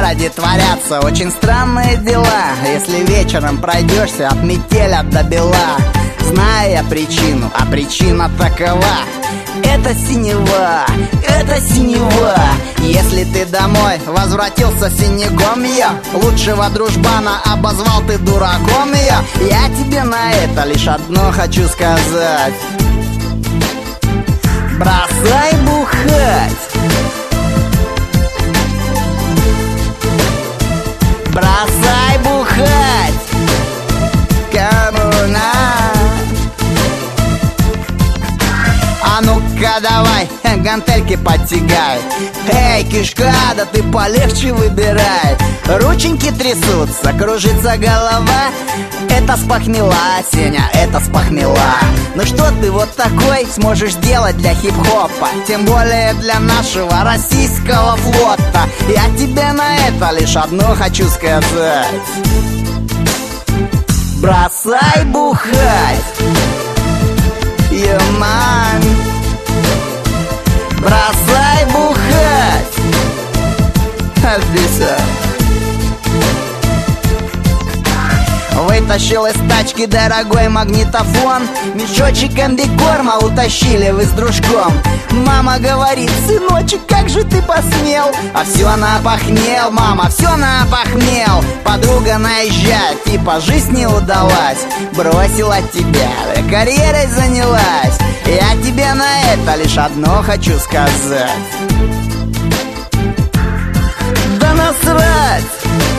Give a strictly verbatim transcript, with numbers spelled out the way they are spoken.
городе творятся очень странные дела. Если вечером пройдешься от метеля до бела, зная причину, а причина такова: это синева, это синева. Если ты домой возвратился синяком, я лучшего дружбана обозвал ты дураком, я Я тебе на это лишь одно хочу сказать: бросай бухать, бросай бухать, коммуна. А ну-ка давай, гантельки подтягай. Эй, кишка, да ты полегче выбирай. Рученьки трясутся, кружится голова. Это с похмела, Сеня, это с похмела. Ну что ты вот такой сможешь делать для хип-хопа? Тем более для нашего российского флота. Я тебе на это лишь одно хочу сказать: бросай бухать, юман. Бросай бухать, Одесса. Вытащил из тачки дорогой магнитофон, мешочек комбикорма утащили вы с дружком. Мама говорит: сыночек, как же ты посмел? А все напохмел, мама, все напохмел. Подруга наезжает, типа жизнь не удалась, бросила тебя, карьерой занялась. Я тебе на это лишь одно хочу сказать: да насрать!